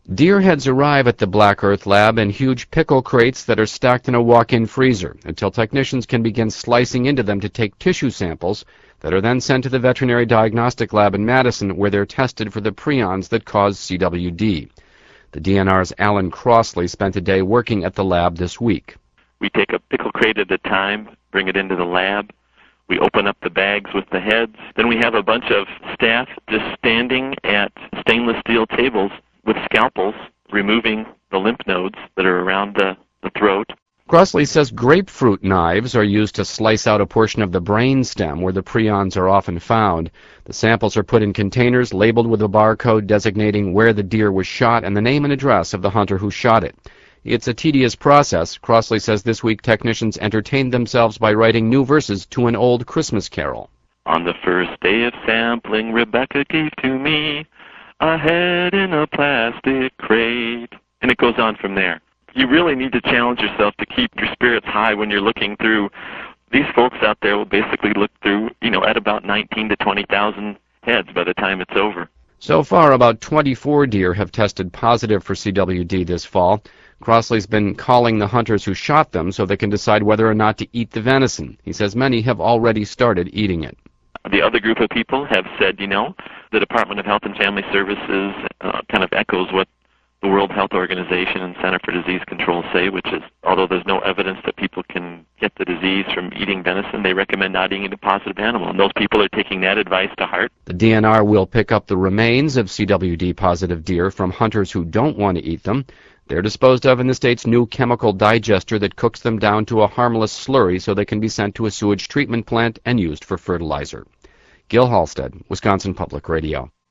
Deer heads arrive at the Black Earth Lab in huge pickle crates that are stacked in a walk-in freezer until technicians can begin slicing into them to take tissue samples that are then sent to the Veterinary Diagnostic Lab in Madison, where they're tested for the prions that cause CWD. The DNR's Alan Crossley spent a day working at the lab this week. We take a pickle crate at a time, bring it into the lab. We open up the bags with the heads. Then we have a bunch of staff just standing at stainless steel tables with scalpels, removing the lymph nodes that are around the throat. Crossley says grapefruit knives are used to slice out a portion of the brain stem where the prions are often found. The samples are put in containers labeled with a barcode designating where the deer was shot and the name and address of the hunter who shot it. It's a tedious process. Crossley says this week technicians entertained themselves by writing new verses to an old Christmas carol. On the first day of sampling, Rebecca gave to me a head in a plastic crate. And it goes on from there. You really need to challenge yourself to keep your spirits high when you're looking through. These folks out there will basically look through, at about 19 to 20,000 heads by the time it's over. So far, about 24 deer have tested positive for CWD this fall. Crossley's been calling the hunters who shot them so they can decide whether or not to eat the venison. He says many have already started eating it. The other group of people have said, the Department of Health and Family Services kind of echoes what the World Health Organization and Center for Disease Control say, which is, although there's no evidence that people can get the disease from eating venison, they recommend not eating a positive animal, and those people are taking that advice to heart. The DNR will pick up the remains of CWD-positive deer from hunters who don't want to eat them. They're disposed of in the state's new chemical digester that cooks them down to a harmless slurry so they can be sent to a sewage treatment plant and used for fertilizer. Gil Halstead, Wisconsin Public Radio.